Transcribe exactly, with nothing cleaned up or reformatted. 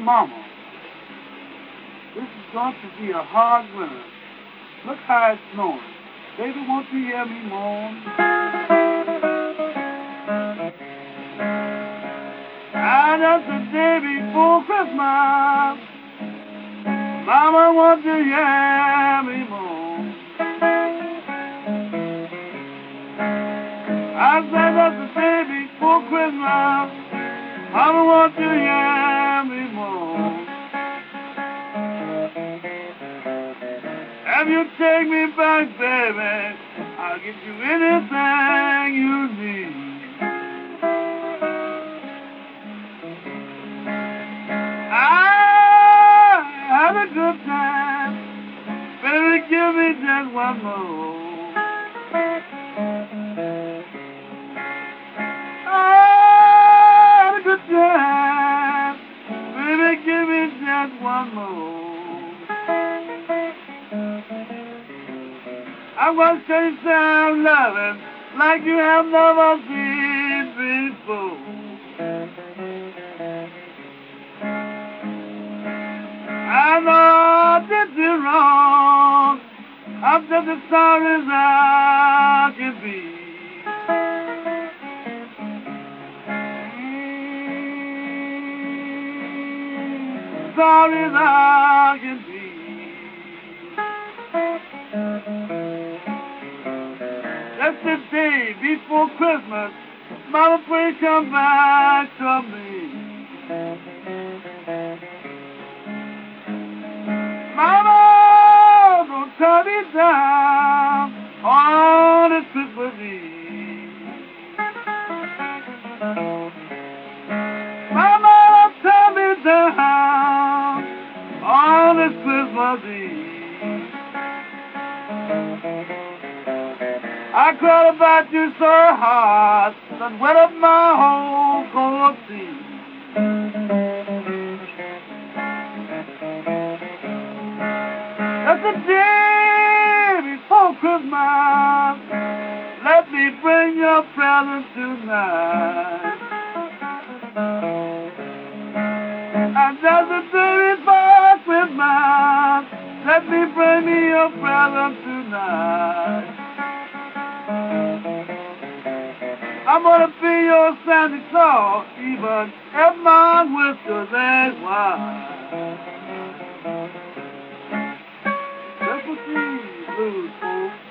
mama, this is going to be a hard winter. Look how it's snowing. Baby, won't you hear me moan? And just the day before Christmas, Mama, won't you hear me moan? I said that's the day before Christmas, Mama, won't you hear me moan? If you take me back, baby, I'll get you anything you need. I had a good time, baby, give me just one more. I had a good time, baby, give me just one more. I'm gonna say some loving like you have never seen before. I know I did you wrong. I'm just as sorry as I can be. Sorry as I can be. That's the day before Christmas. Mama, please come back to me. Mama, don't turn me down on this Christmas Eve. Mama, don't turn me down on this Christmas Eve. I cried about you so hard that wet up my whole cold sea. That's the day before Christmas. Let me bring your present tonight. And that's the day before Christmas. Let me bring me your present tonight. I'm gonna be your Santa Claus, even if my whiskers ain't white. That's what these blues, folks.